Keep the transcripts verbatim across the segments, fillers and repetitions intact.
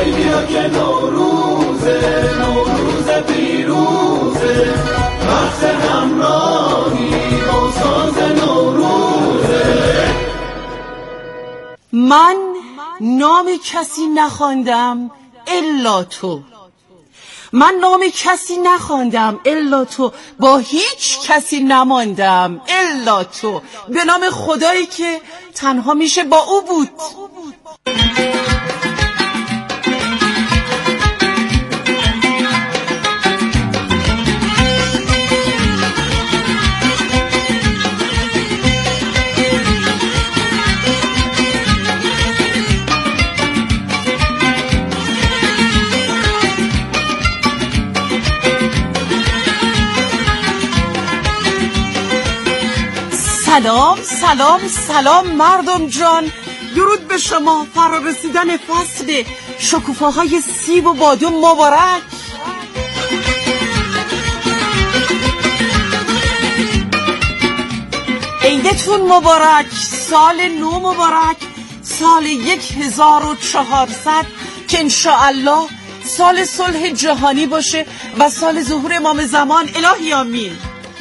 های بیا که نوروزه، نوروز پیروزه، وقت همراهی با ساز نوروزه. من نام کسی نخواندم الا تو، من نام کسی نخواندم الا تو، با هیچ کسی نماندم الا تو، به نام خدایی که تنها میشه با او بود. سلام سلام سلام مردم جان، درود به شما. فرا رسیدن فصل شکوفاهای سیب و بادام مبارک. عیدتون مبارک، سال نو مبارک، سال یک هزار و چهارصد که انشاءالله سال صلح جهانی باشه و سال ظهور امام زمان. الهی آمین.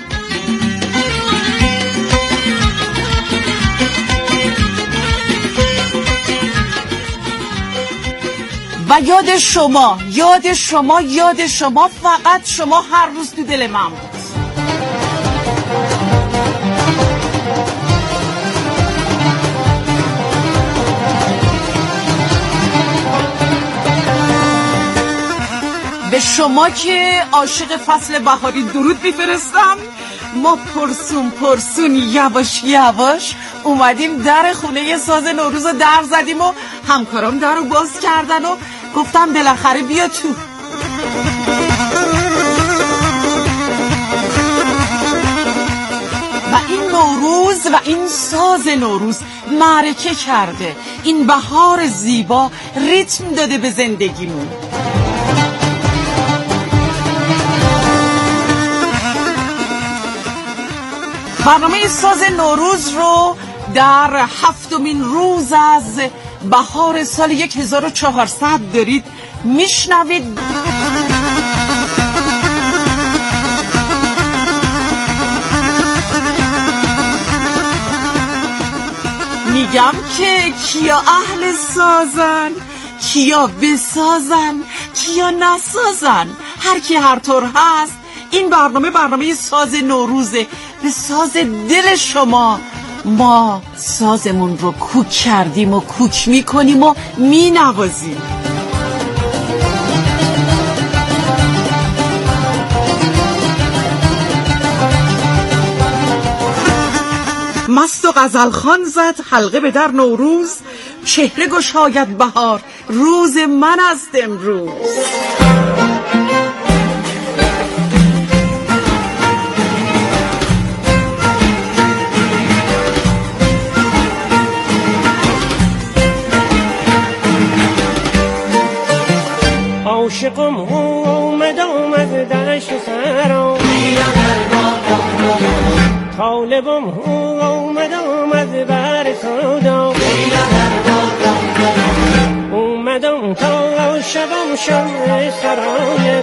و یاد شما یاد شما یاد شما فقط شما هر روز تو دل من بود. به شما که عاشق فصل بهاری درود میفرستم. ما پرسون پرسون یواش یواش اومدیم در خونه ساز نوروز رو در زدیم و همکارام در رو باز کردن و گفتم بالاخره بیا تو. و این نوروز و این ساز نوروز معرکه کرده، این بهار زیبا ریتم داده به زندگیمون. برنامه ساز نوروز رو در هفتمین روز از بهار سال یک هزار و چهارصد دارید میشنوید. میگم که کیا اهل سازن، کیا بسازن، کیا نسازن. هر کی هر طور هست، این برنامه برنامه ساز نوروزه. به ساز دل شما ما سازمون رو کوک کردیم و کوک میکنیم و مینوازیم. مست و غزلخوان زد حلقه به در نوروز، چهره گشاید بهار روز من است امروز. عاشقم اومد آمد دشت سرا، طالبم اومد آمد بر صدا، اومدم تا شبم شب سرایت،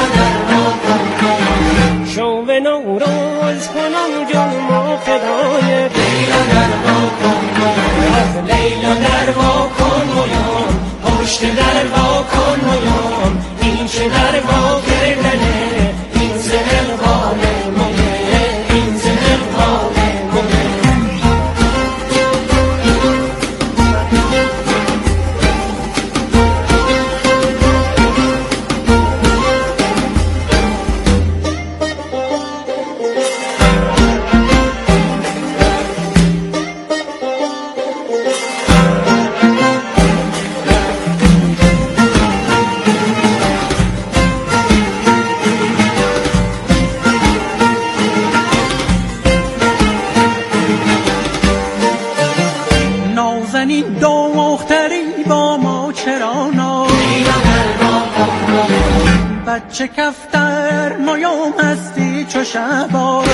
شو به نوروز کنم جلم و فدایت. از لیلا در وا کن مویان، پشت در وا کن مویان، این چه در وا کردنه، این زهر غاله مویه، این زهر غاله مویه. بچه کفتر مایام هستی چو شبار،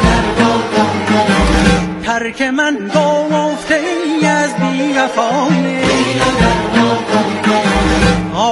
ترک من گفته ای از بی وفایی،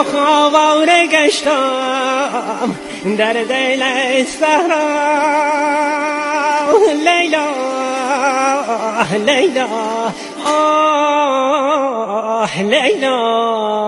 رخ آواره گشتم در دل صحرا لیلا لیلا آه لیلا.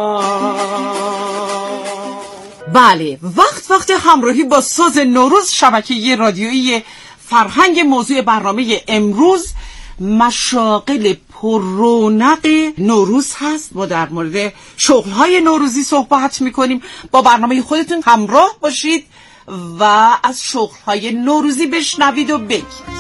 بله، وقت وقت همراهی با ساز نوروز، شبکه رادیویی فرهنگ. موضوع برنامه امروز مشاغل پررونق نوروز هست. ما در مورد شغل‌های نوروزی صحبت می‌کنیم. با برنامه خودتون همراه باشید و از شغل‌های نوروزی بشنوید و بگید.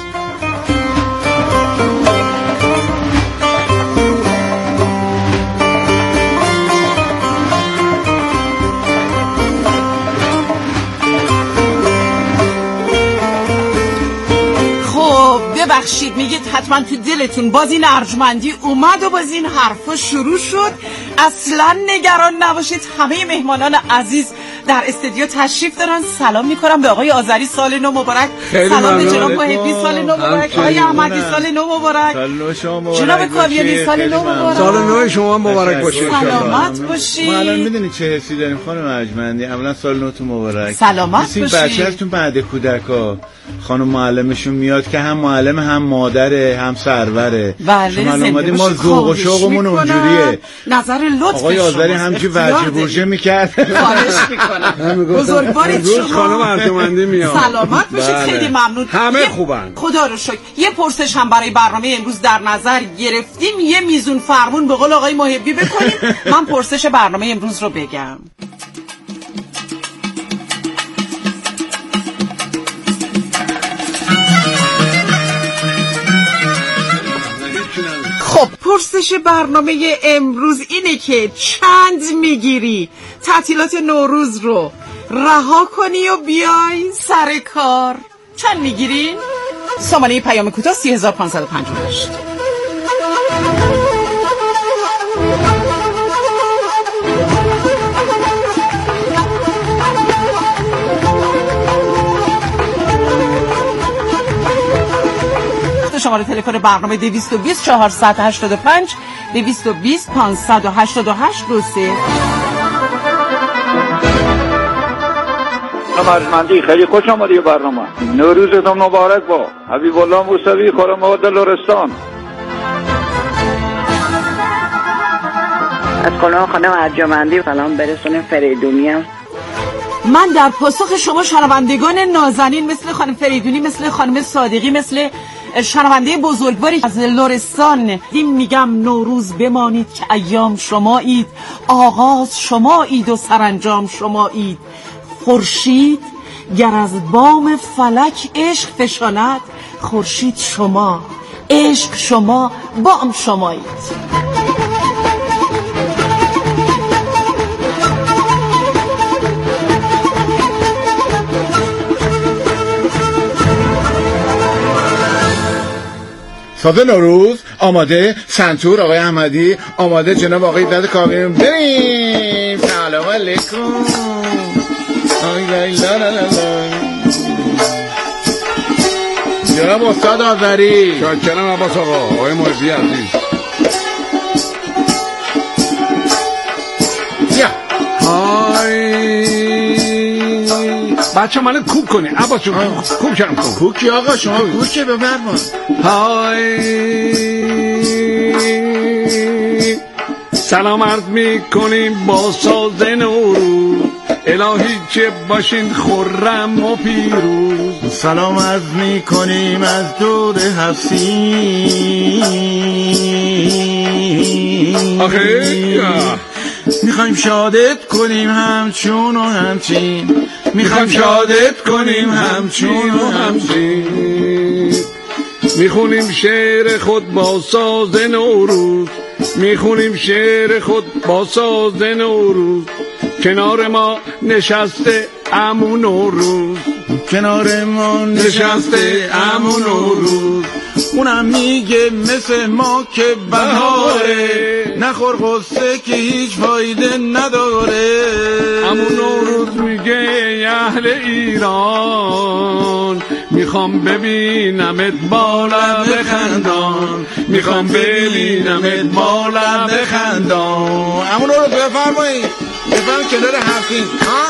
ببخشید، میگید حتما تو دلتون باز این ارجمندی اومد و باز این حرفا شروع شد. اصلا نگران نباشید، همه مهمانان عزیز در استودیو تشریف دارن. سلام میکنم به آقای آذری، سال نو مبارک. سلام به جناب محبی، سال نو مبارک. آقای احمدی، سال نو مبارک. جناب کاویانی، سال نو مبارک. سال نو شما مبارک باشه. سلامت باشید. ما الان میدونید چه حسی داریم خانم ارجمندی؟ اولا سال نوتون مبارک. سلامت باشید. بچه‌تون بعد کودکا خانم معلمشون میاد که هم معلم هم مادره هم سروره. بله، شما اومدید ما ذوق و شوقمون اونجوریه. نظر لطف آقای آذری همچی ورجه برجه میکرد. خواهش میکنم. بزرگوارید شما. خانم ارجمندی میاد. سلامت باشید. خیلی ممنون. همه خوبن. خدا رو شکر. یه پرسش هم برای برنامه امروز در نظر گرفتیم. یه میزون فرمون به قول آقای محبی بکنیم. من پرسش برنامه امروز رو بگم. خب، پرسش برنامه امروز اینه که چند میگیری تعطیلات نوروز رو رها کنی و بیای سر کار؟ چند میگیرین؟ سامانه پیام کوتاه سه هزار و پانصد و پنجاه و هشت. شماره تلفن برنامه دویست و بیست چهارصد و هشتاد و پنج دویست و بیست پانصد و هشتاد و هشت دو سه. ارجمندی خیلی خوش آمدی برنامه. نوروزتون مبارک با حبیب الله موسوی خرم‌آباد لرستان. از کلان خانم ارجمندی سلام برسونیم فریدونی هم. من در پاسخ شما شنوندگان نازنین مثل خانم فریدونی، مثل خانم صادقی، مثل شنونده بزرگواری از لرستان میگم نوروز بمانید که ایام شمایید، آغاز شمایید و سرانجام شمایید. خورشید گر از بام فلک عشق فشاند، خورشید شما، عشق شما، بام شمایید. ساز نوروز آماده. سنتور آقای احمدی آماده. جناب آقای داد کاویانی بریم. سلام علیکم. آی لا لا لا لا. جناب استاد آذری. شاکرم عباس آقا. آقای محبی عزیز. یا های بچه منو کوک کنه عباس جون. کوک کردم کن. کوکی آقا شما کوکه بفرما. های سلام عرض می کنیم با ساز نوروز، الهی که باشین خرم و پیروز. سلام عرض می کنیم از دور هفسین. آخه میخوایم شادت کنیم همچون و همچین. میخوایم شادت کنیم همچون و همچین. میخونیم شعر خود با ساز نوروز، میخونیم شعر خود با ساز نوروز. کنار ما نشسته عمو نوروز، کنار ما نشسته عمو نوروز. اونم میگه مثل ما که بهاره، نخور قصه که هیچ فایده نداره. عمو نوروز میگه اهل ایران، میخوام ببینمت با لب خندان، میخوام ببینمت با لب خندان. عمو نوروز بفرمایید. بفهم کنار حرفین ها.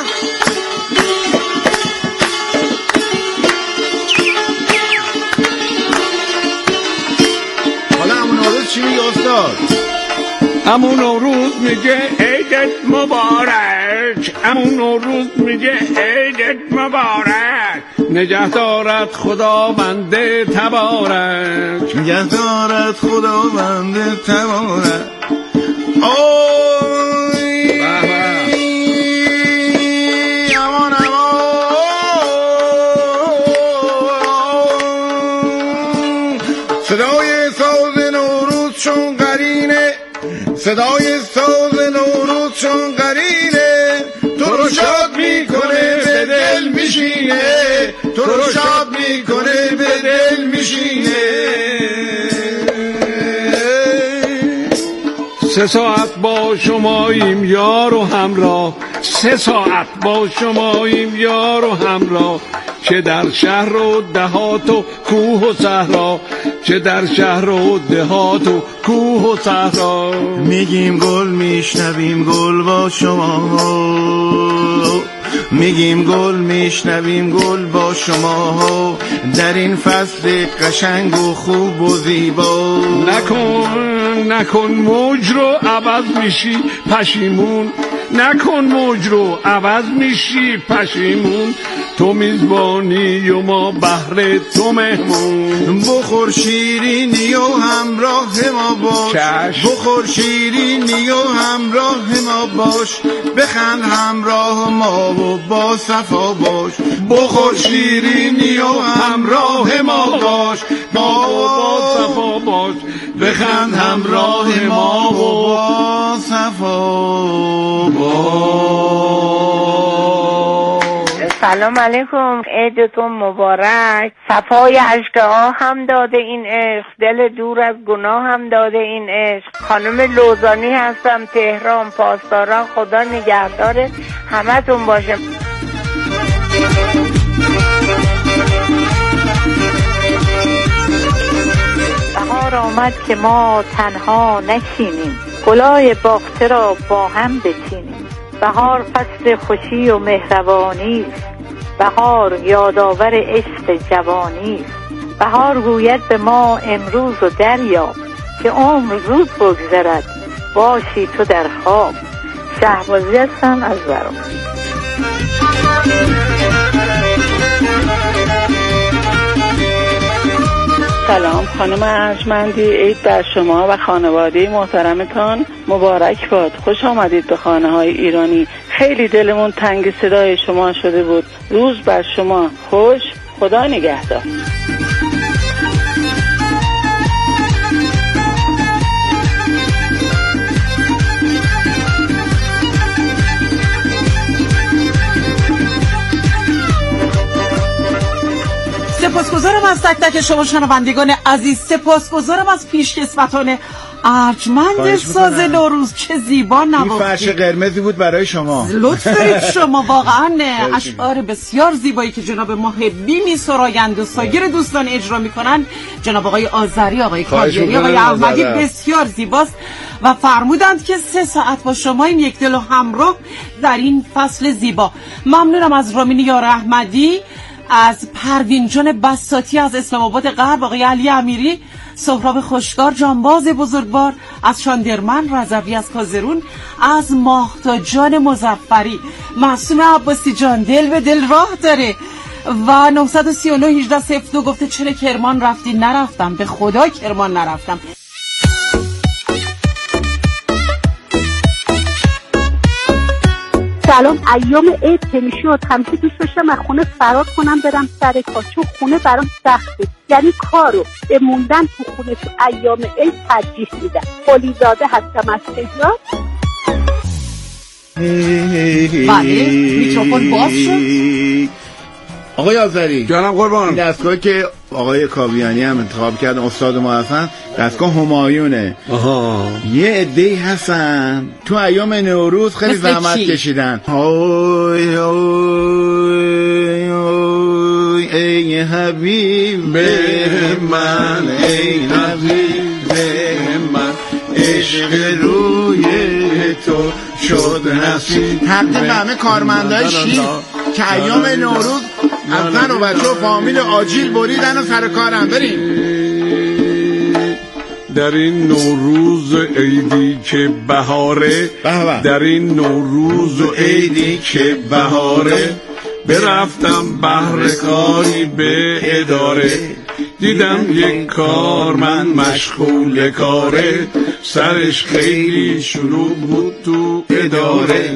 حالا همون نوروز چی میگه استاد؟ همون نوروز میگه عیدت مبارک، همون نوروز میگه عیدت مبارک، نگهدارت خداوند تبارک، نگهدارت خداوند تبارک. اوی امان امان، صدای ساز نوروز چون قرینه، صدای ساز نوروز چون قرینه، تو رو شاد میکنه به دل میشینه، تو رو شاد میکنه به دل میشینه. سه ساعت با شماییم یار و همراه، سه ساعت با شماییم یار و همراه، چه در شهر و دهات و کوه و صحرا، چه در شهر و دهات و کوه و صحرا. میگیم گل میشنویم گل با شما، میگیم گل میشنویم گل با شما، در این فصل قشنگ و خوب و زیبا. نکن نکن موج رو عوض میشی پشیمون، نکن موج رو عوض میشی پشیمون، تو میزبانی و ما بهر تو مهمون. بخور شیرینی و همراه ما باش، چشم. بخور شیرینی و همراه ما باش، بخند همراه ما و با صفا باش. بخور شیرینی و همراه ما باش، با با صفا باش، بخند همراه ما و با صفا باش. سلام علیکم، عیدتون مبارک. صفای اشک هم داده این عشق، دل دور از گناه هم داده این عشق. خانم لوزانی هستم، تهران. پاسداران خدا نگهدار همتون باشه. بهار آمد که ما تنها نشینیم، گلای باغچه را با هم بچینیم. بهار فصل خوشی و مهربانی است، بهار یادآور عشق جوانی است. بهار گوید به ما امروز و دریاب، که عمر زود بگذرد باشی تو در خواب. شهبازی هستم از برام. سلام خانم ارجمندی، عید بر شما و خانواده محترمتان مبارک باد. خوش آمدید به خانه های ایرانی. خیلی دلمون تنگ صدای شما شده بود. روز بر شما خوش. خدا نگهدار. سپاسگزارم از تک تک شما شنوندگان عزیز، سپاسگزارم از پیشکسوتان ارجمند ساز نوروز. چه زیبا نوازی. این فرش قرمزی بود برای شما. لطف دارید شما، واقعا اشعار بسیار زیبایی که جناب محبی می‌سرایند و سایر دوستان اجرا میکنن، جناب آقای آذری، آقای کاجری، آقای احمدی، بسیار زیباست و فرمودند که سه ساعت با شما این یک دل و همراه در این فصل زیبا. ممنونم از رامین یار احمدی، از پروین جان بساطی از اسلام آباد غرب، آقای علی امیری، سهراب خوشگار، جانباز بزرگوار از شاندرمن، رضوی از کازرون، از ماهتا جان مظفری، معصوم عباسی جان دل به دل راه داره و نه سه نه هجده صفر دو گفته چرا کرمان رفتی؟ نرفتم، به خدا کرمان نرفتم. سلام، ایام عید که میشد همیشه دوست داشتم از خونه فرار کنم برم سر کار، چون خونه برام سخته، یعنی کارو به موندن تو خونه تو ایام عید ترجیح میدم. قلیزاده هستم از تهران. بله میکروفون باز شد. آقای آذری جانم قربان، این دستگاه که آقای کاویانی هم انتخاب کردن، استاد ما هستن، دستگاه همایونه. آها. یه عده‌ای هستن تو ایام نوروز خیلی زحمت کشیدن. هوی هوی هوی ای حبیب من، ای حبیب من، عشق روی تو شد نصیب. تقدیم به همه کارمندای شیر که ایام نوروز از زن و بچه و فامیل آجیل بریدن و سر کارم. بریم. در این نوروز عیدی که بهاره، در این نوروز و عیدی که بهاره، برفتم بهر کاری به اداره، دیدم یک کارمند مشغول کاره، سرش خیلی شلوغ بود تو اداره.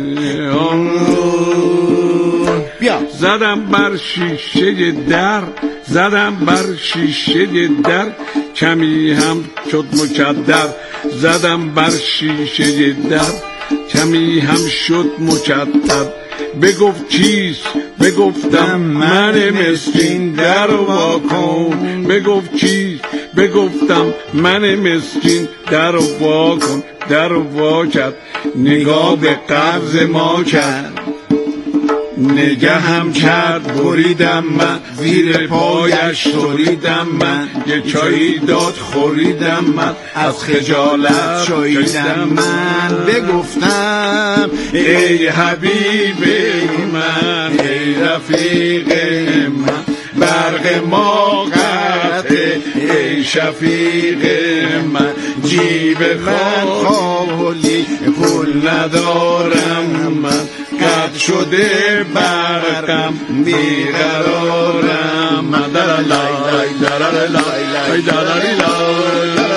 بیا. زدم بر شیشه در، زدم بر شیشه در، کمی هم شد مکدر. زدم بر شیشه در، کمی هم شد مکدر. بگفت چیست؟ بگفتم من مسکین در وا کن. بگفت چیست؟ بگفتم من مسکین در وا کن. در وا کرد، نگاه به قبض ما کرد، نگه هم کرد بریدم من، زیر پایش توریدم من، یه چایی داد خوریدم من، از خجالت چاییدم من. بگفتم ای حبیب من، ای رفیق من، برق ما قطعه، ای شفیق من، جیب من خالی پول ندارم من، قد شده برقم بیقرارم من. در لای در لای در لای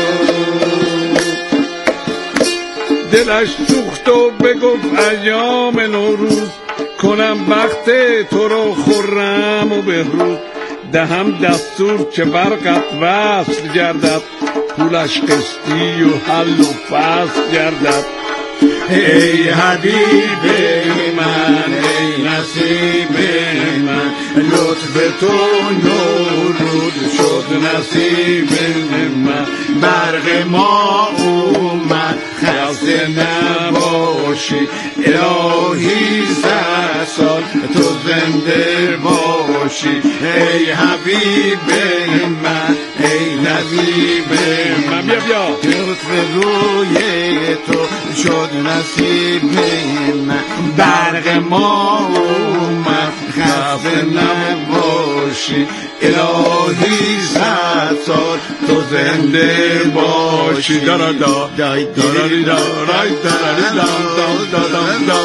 دلش سوخت و بگفت ایام نوروز، کنم بخت تو رو خرم و بهروز. دهم دستور که برقت وصل گردد، پولش قسطی و حل و فصل گردد. ای حبیب من، ای نصیب من، لطف تو نورود شد نصیب من. برق ما اومد خسته نباشی، الهی صد سال تو زنده باشی. ای حبیب من، ای نصیب من، بیا بیا لطف روی تو شد نصیب من. برق ما اومد خسته نباشی، الهی صد سال تو زنده باشی. دارا دا دای دارا دا رای دارا دا دا دا دا.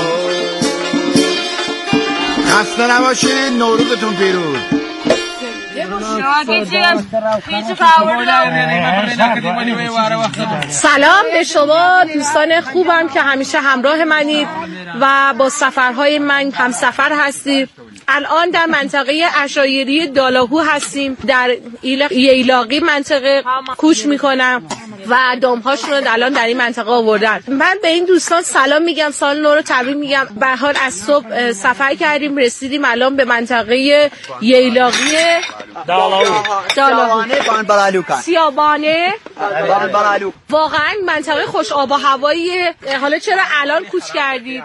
خسته نباشید، نوروزتون پیروز. سلام به شما دوستان خوبم که همیشه همراه منید و با سفرهای من هم سفر هستید. الان در منطقه عشایری دالاهو هستیم، در ییلاقی منطقه کوچ میکنم و دامهاشون رو الان در این منطقه آوردن. من به این دوستان سلام میگم، سال نو رو تبریک میگم. به هر حال از صبح سفر کردیم، رسیدیم الان به منطقه ییلاقی دالاهو. سیابانه بان بلالوکان. سیابانه بان بلالوک. واقعا منطقه خوش آب و هواییه. حالا چرا الان کوچ کردید؟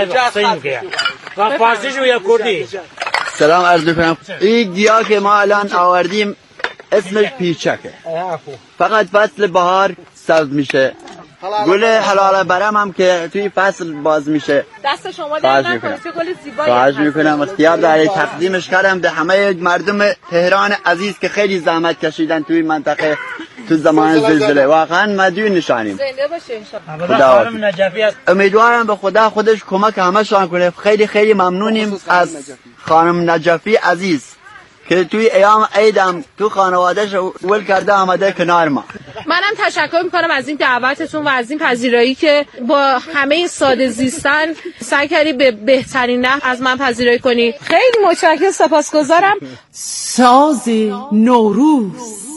سلام عرض میکنم. این گیاه که ما الان آوردیم اسمش پیچکه، فقط فصل بهار سبز میشه. گل حلال برم هم که توی فصل باز میشه. دست شما در نکنه، چه گل زیبایی. خواهش میکنم. اختیار داری تقدیمش کردم به همه مردم تهران عزیز که خیلی زحمت کشیدن توی منطقه تو زمان زلزله. واقعا مدیون نشانیم. زنده باشه ان شاء. امیدوارم به خدا خودش کمک همه شان کنه. خیلی خیلی ممنونیم از خانم نجفی عزیز که توی ایام عیدم تو خانوادهش ول کرده آمده کنار ما. منم تشکر میکنم از این دعوتتون و از این پذیرایی که با همه این ساده زیستن سعی کردی به بهترین نحو از من پذیرایی کنی. خیلی متشکرم، سپاسگزارم. ساز نوروز.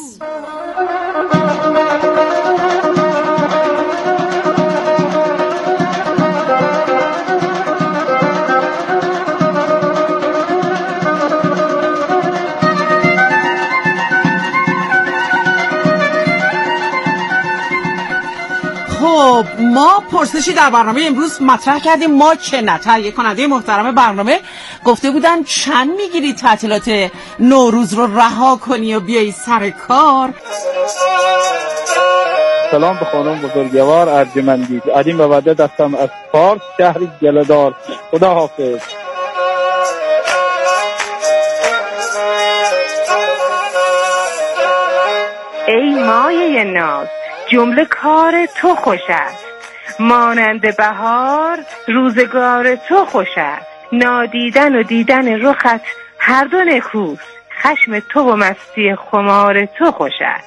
خب ما پرسشی در برنامه امروز مطرح کردیم، ما چه نه. تهیه کننده محترم برنامه گفته بودن چند میگیری تعطیلات نوروز رو رها کنی و بیایی سر کار؟ سلام به خانم بزرگوار ارجمندی. از این به بعد دستم از فارس شهر گله‌دار. خدا حافظ. ای مایه ناز جمله کار تو خوش است، مانند بهار روزگار تو خوش است. نادیدن و دیدن رخت هر دو نکوست، خشم تو و مستی خمار تو خوش است.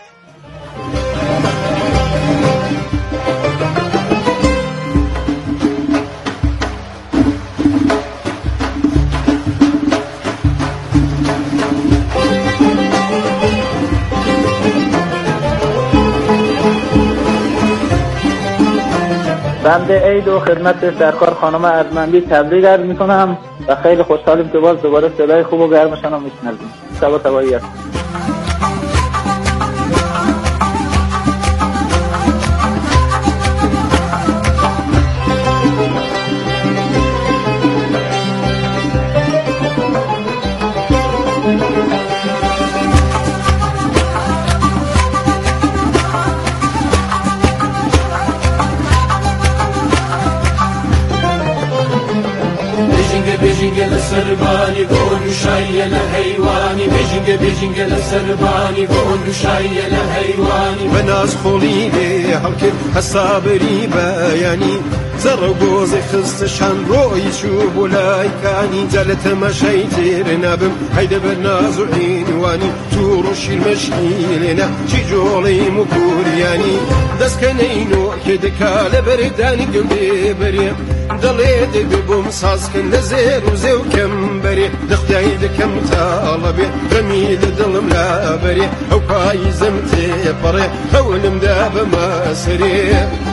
بنده عید و خدمت سرکار خانم ارجمندی تبریک عرض میکنم و خیلی خوشحالیم که باز دوباره صدای خوب و گرمشان رو میشنویم. شب تبایی است. بجنگل سربانی گون شایل حیوانی بجنگ بجنگل سربانی گون شایل حیوانی من از خولی به حلق حسابری بیانی زر گوز خستشان روی شو بولای کانی جلت مشیتر نبم هیده بناز عینوانی تو رو شیر مشیلنا چی جولی مکوریانی دست کنینو که دکال بردانی گلی بریم دلید ببوم ساز کن نزیر و زیو کم بری دختای دکم طالبی رمید دلم لا بری او پایزم تیپری اولم داب مسری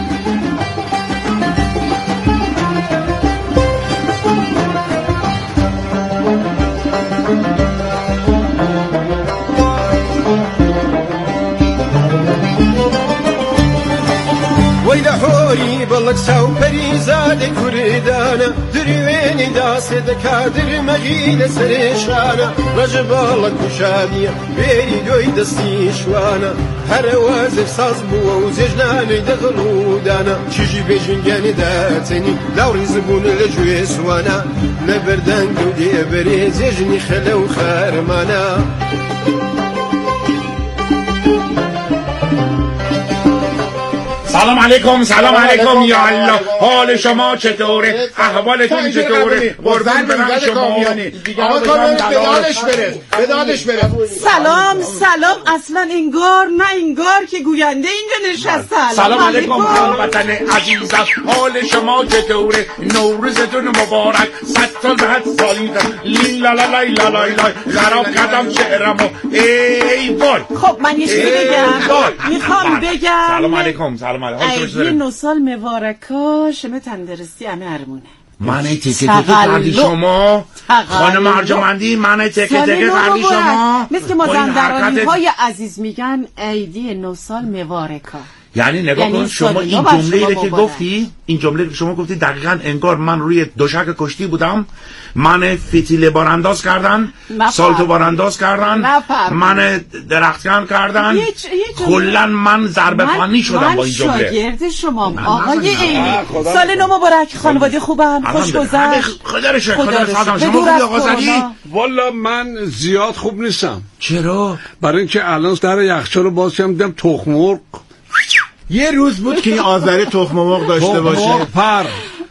ويدا حوري بلك ساو بريزاد كردانا درويني داس دكادر مجيد سريشانا رجب الله كشادية بيري دوي دستي شوانا هر وازف ساز بو وزجناني دغلودانا شجي بيجنجاني داتني دوري زبون لجوي سوانا لبردان قودي بري زجني خلو خارمانا سلام علیکم سلام علیکم یا الله حال شما چطوره احوالتون چطوره قربان برم شما آقا کامل بدادش بره بدادش بره سلام سلام اصلا انگار نه انگار که گوینده اینجا نشسته. سلام علیکم هموطن عزیزم حال شما چطوره نوروزتون مبارک صد سال بعد سالیدم لیلا لا لا لا لا لا خراب کردم شعرمو ای وای. خب من یه چیزی بگم میخوام بگم سلام علیکم سلام عیدی نو سال مبارکا شما تندرستی همه ارمونه. من تکه تکه کردی شما خانم ارجمندی من تکه تکه کردی شما مثل که مازندرانی های عزیز میگن عیدی نو سال مبارکا. یعنی نگاه کن شما این جمله که گفتی این جمله که شما گفتی دقیقاً انگار من روی دوشک کشتی بودم من فتیله بارانداز کردن سالتو بارانداز کردن من درختکن کردن کلا من ضربه فنی شدم با این جمله. من شاگرد شما آقای عینی سال نو مبارک. خانواده خوبن خوش گذشت خدا رو شکر خدا رو شما خوبی آقا زدی؟ والا من زیاد خوب نیستم. چرا؟ برای اینکه الان در یخچال رو باز کردم دیدم تخم مرغ. یه روز بود که این آذری تخم مرغ داشته باشه. مرغ پر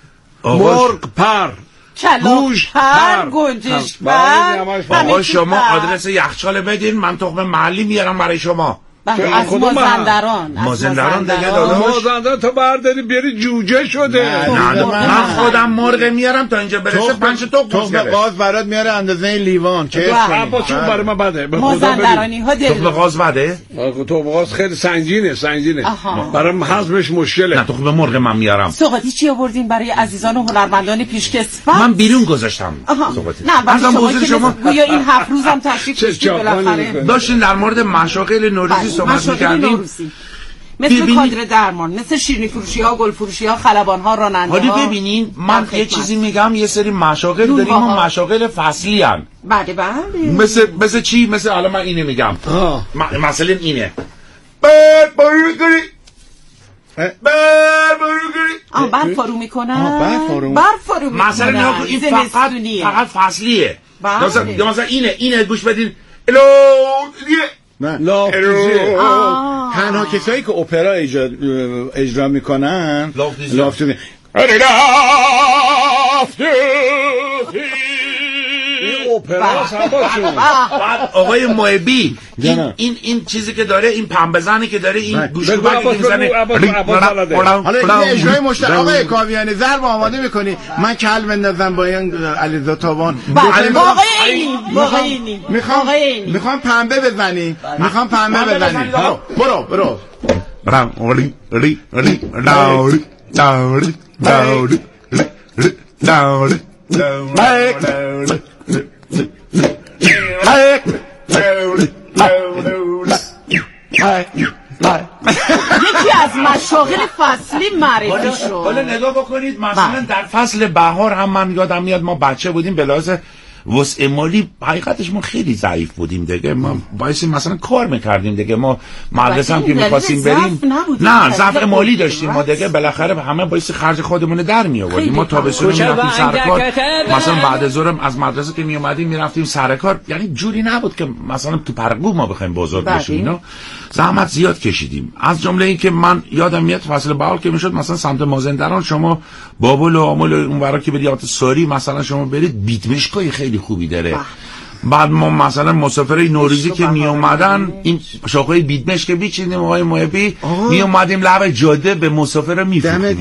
مرغ پر گوش پر گنجش پر. آقا شما آدرس یخچال بدین من تخم محلی میارم برای شما. از مازندران مازندران دیگه داداش مازندران تا برداری بیاری جوجه شده. نه من خودم مرغ میارم تا اینجا برسه پنج تا تخم قاز برات میاره اندازه لیوان که با چون برای من بده. مازندرانی ها دل تخم قاز بده. تخم قاز خیلی سنگینه سنگینه برای هضمش مشکله. نه تخم مرغ من میارم. سوغاتی چی آوردین برای عزیزان و هنرمندان پیشکسوت؟ من بیرون گذاشتم سوغاتی. نه شما شما گویا این هفت روزم تشریف داشتین بالاخره داشتین در مورد مشاغل نوروزی صحبت می‌کردیم. مثل کادر درمان مثل شیرینی فروشی ها گل فروشی ها خلبان ها راننده ها. حالا ببینین من یه چیزی میگم یه سری مشاغل داریم و مشاغل فصلی ان. بله بله مثل مثل چی مثل الان من اینو میگم مثلا اینه برف آه برف فرو میکنن. آه برف فرو برف فرو میکنن. مثلا نگاه کن این فقط فقط فصلیه. مثلا مثلا اینه اینه گوش بدین. الو نه لافیزه. تنها کسایی که اپرا اجرا اجرا میکنن لافیزه. اپرا سباشون. بعد آقای محبی این این این چیزی که داره این پنبه‌زنی که داره این گوشوبکی که میزنه. حالا این اجرای مشترک آقای کاویانی ضرب آماده میکنی من کل بندازم با این علیزاده تابان. واقعی واقعی میخوام میخوام پنبه بزنی میخوام پنبه بزنی. برو برو برام اولی اولی اولی لاولی لاولی لاولی لاولی لاولی یکی از مشاغل فصلی معرفی شد. حالا نگاه بکنید مثلا در فصل بهار هم من یادم میاد ما بچه بودیم به لحاظ وسع مالی حقیقتش ما خیلی ضعیف بودیم دیگه. ما باعث مثلا کار میکردیم دیگه. ما مدرسه هم که میخواستیم بریم نه ضعف مالی داشتیم ما دیگه. بالاخره همه باعث خرج خودمون در می آوردیم. ما تابستون میرفتیم سر کار. مثلا بعد از ظهر از مدرسه که می اومدیم میرفتیم سر کار. یعنی جوری نبود که مثلا تو پرگو ما بخوایم بزرگ بشیم. اینا زحمت زیاد کشیدیم. از جمله این که من یادم میاد فصل بهار که میشد مثلا سمت مازندران شما بابل و آمل اونورا که برید ساری مثلا شما برید بیتمشکای خیلی خوبی داره. بعد ما مثلا مسافرای نوروزی که می اومدن این شاخهای بیدمشک که بیچیدیم آقای محبی می اومدیم لب جاده به مسافر میفروختیم.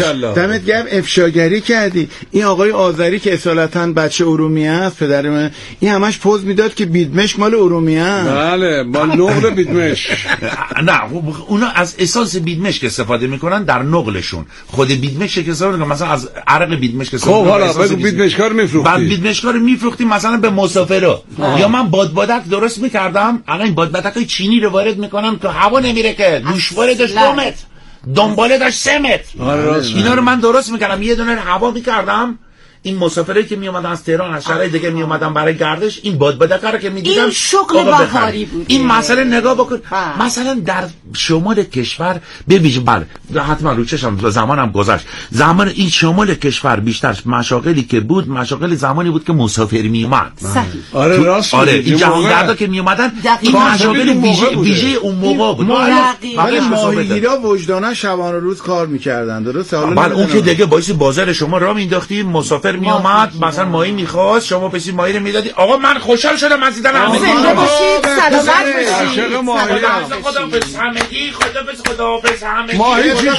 دمت گرم افشاگری کردی. این آقای آذری که اصالتا بچه ارومیه است پدر من این همش پوز میداد که بیدمشک مال ارومیه است. بله مال نقل بیدمشک. نه اونا از اساس بیدمشک استفاده میکنن در نقلشون. خود بیدمشک که استفاده مثلا از عرق بیدمشک استفاده. خب حالا بگو بیدمشکا رو میفروختیم. بعد بیدمشکا رو میفروختیم مثلا به مسافر. یا من بادبادک درست میکردم الان این بادبادکای چینی رو وارد میکنم تو هوا نمیره که گوشواره داشت دو متر دنباله داشت سه متر. اینا رو من درست میکردم یه دونه هوا میکردم. این مسافرایی که می اومدن از تهران از شهرهای دیگه می اومدن برای گردش این بادبادک رو که میدیدم این شغل بهاری بود. این مسئله نگاه بکن با. مثلا در شمال کشور ببینید بله حتما رو چشم زمانم گذشت. زمان این شمال کشور بیشتر مشاغلی که بود مشاغل زمانی بود که مسافر می اومد. آره راست. آره این جهانگردا که می اومدن این مشاغل ویژه ویژه اون موقع بود. ولی ماهیگیرا وجدانه شبانه روز کار میکردن درسته. حالا اون که دیگه باعث بازار شما راه مینداختی مسافر می اومد مثلا ماهی میخواست شما پسی ماهی رو میدادی. آقا من خوشحال شدم از دیدن همه. زنده باشید سلامت باشید. عاشق ماهی خداحافظ همگی خداحافظ خداحافظ همگی. ماهی چی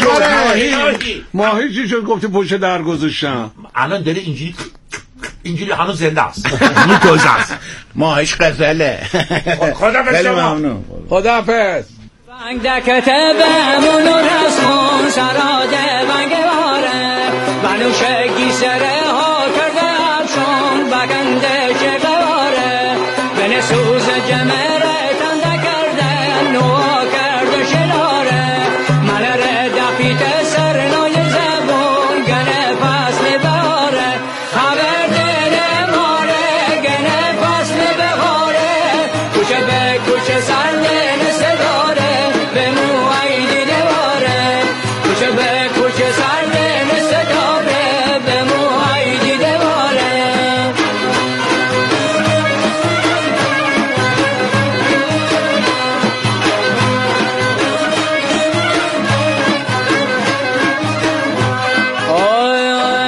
شد؟ ماهی چی شد گفتی پشت در گذاشتم. الان داره اینجوری اینجوری هنوز زنده است. این توزه است. ماهیش غزله. خداحافظ شما. خداحافظ. بانگ دکته بمون و رسمون سراده بانگ باره منو شگی سره